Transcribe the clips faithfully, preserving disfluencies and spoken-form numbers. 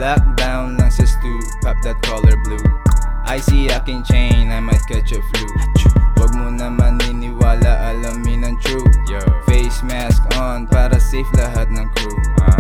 Lockdown lang sa stew, pop that color blue. Icy aking chain, I might catch a flu. Wag mo na maniniwala, alamin ang true. Face mask on, para safe lahat ng crew.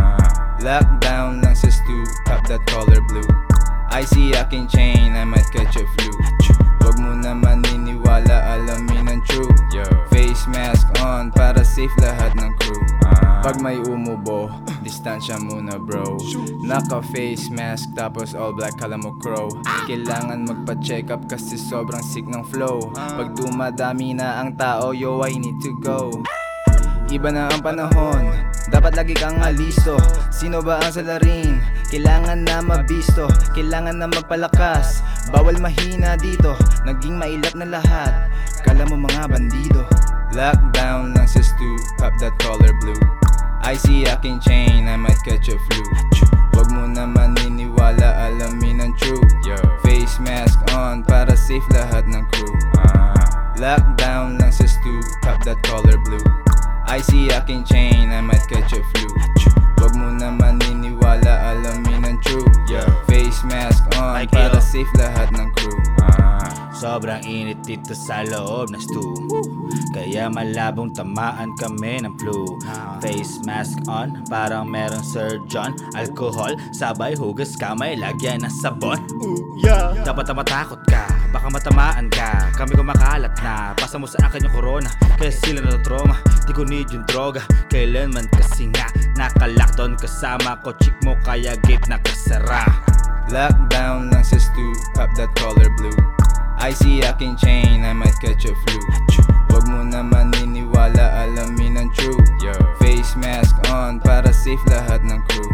Lockdown lang sa stew, pop that color blue. Icy aking chain, I might catch a flu. Wag mo na maniniwala, alamin ang true. Face mask on, para safe lahat ng crew. Pag may umubo, distansya muna bro. Naka face mask tapos all black, kala mo crow. Kailangan magpa-check up kasi sobrang sick ng flow. Pag dumadami na ang tao, yo I need to go. Iba na ang panahon, dapat lagi kang alisto. Sino ba ang salarin? Kailangan na mabisto, kailangan na magpalakas. Bawal mahina dito, naging mailap na lahat. Kala mo mga bandido. Lockdown lang sa stew, pop that color blue. Icy aking chain, I might catch a flu. Wag mo na maniniwala, alamin ang true. Face mask on, para safe lahat ng crew. Lockdown lang sa stew, pop that color blue. Icy aking chain, I might catch a flu. Wag mo na maniniwala, alamin ang true. Face mask on, para safe lahat ng crew. Sobrang init dito sa loob ng stew, kaya malabong tamaan kami ng flu. Face mask on, parang merong surgeon. Alcohol, sabay hugas kamay, lagyan ng sabon. Dapat na matakot ka, baka matamaan ka. Kami kumakalat na, pasa mo sa akin yung corona, kaya sila na trauma. Di ko need yung droga, kailanman kasi nga naka-lockdown kasama ko, chick mo kaya gate nakasara. Lockdown lang sa stew, pop that color blue. Icy aking chain, I might catch a flu. Wag mo na maniniwala, alamin ang true. Face mask on, para safe lahat ng crew.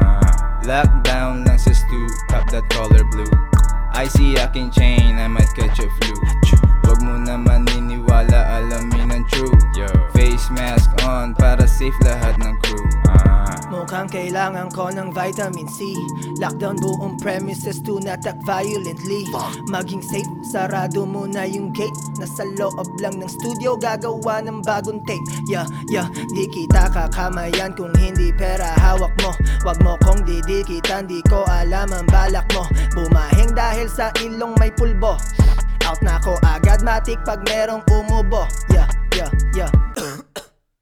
Lockdown lang sa stew, pop that color blue. Icy aking chain, I might catch a flu. Wag mo na maniniwala, alamin ang true. Face mask on, para safe lahat ng crew. Mukhang kailangan ko ng vitamin C. Lockdown buong premises to attack violently. Maging safe, sarado muna yung gate. Nasa loob lang ng studio, gagawa ng bagong tape. Yeah, yeah, di kita kakamayan kung hindi pera hawak mo. Wag mo kong didikitan, di ko alam ang balak mo. Bumahing dahil sa ilong may pulbo. Out na ko agad matik pag merong umubo. Yeah, yeah, yeah.